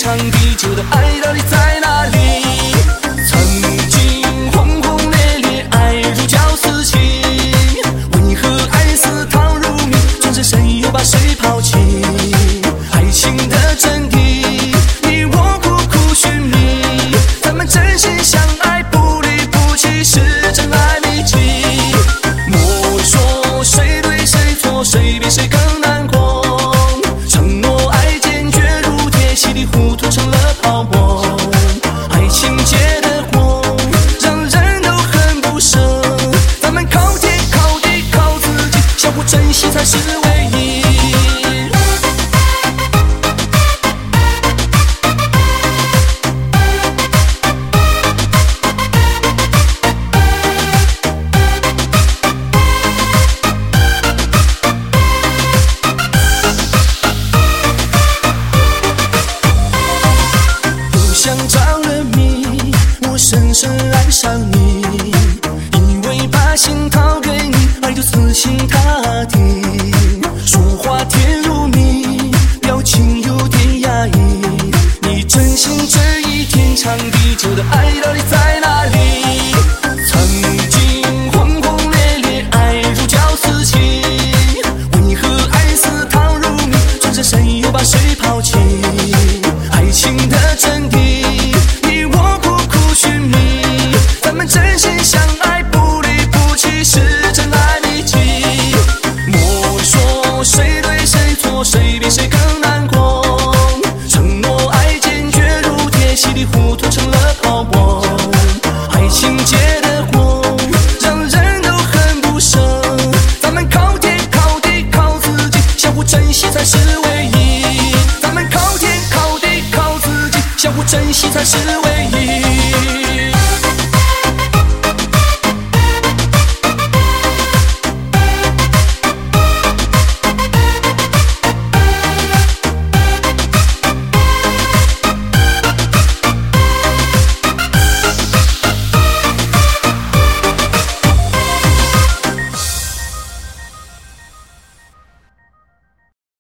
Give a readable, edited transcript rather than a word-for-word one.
长地久的爱到底在哪里？曾经轰轰烈烈，爱如胶似漆，为何爱似糖如蜜，转身谁又把谁抛弃？爱情的真谛，你我苦苦寻觅，咱们真心相爱，不离不弃，是真爱秘籍。莫说谁对谁错，谁比谁更难过，承诺爱坚决如铁，稀里糊涂成了泡沫。爱情结的果，让人都很不舍，咱们靠天靠地靠自己，相互珍惜才是唯一。像着了迷，我深深爱上你，以为把心掏给你，爱就死心塌